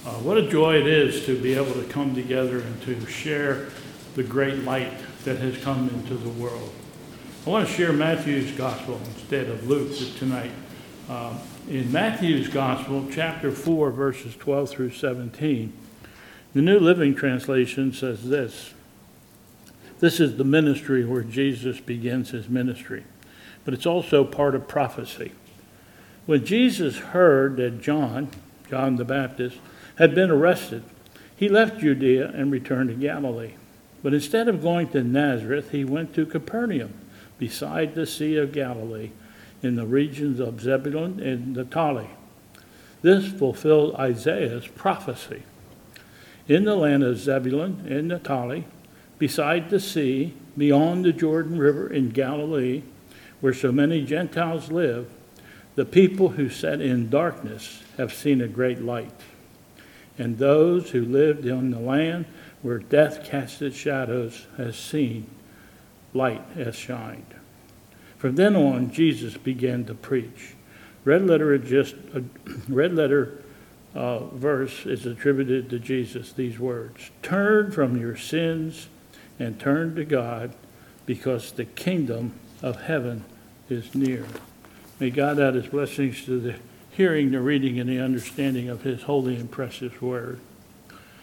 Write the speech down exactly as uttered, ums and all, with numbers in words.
Uh, what a joy it is to be able to come together and to share the great light that has come into the world. I want to share Matthew's gospel instead of Luke tonight. Uh, in Matthew's gospel, chapter four, verses twelve through seventeen, the New Living Translation says this. This is the ministry where Jesus begins his ministry, but it's also part of prophecy. When Jesus heard that John, John the Baptist, had been arrested, he left Judea and returned to Galilee. But instead of going to Nazareth, he went to Capernaum, beside the Sea of Galilee, in the regions of Zebulun and Naphtali. This fulfilled Isaiah's prophecy. In the land of Zebulun and Naphtali, beside the sea, beyond the Jordan River in Galilee, where so many Gentiles live, the people who sat in darkness have seen a great light. And those who lived in the land where death cast its shadows has seen light has shined. From then on, Jesus began to preach. Red letter just a red letter uh, verse is attributed to Jesus. These words: "Turn from your sins and turn to God, because the kingdom of heaven is near." May God add his blessings to the hearing, the reading, and the understanding of his holy and precious word.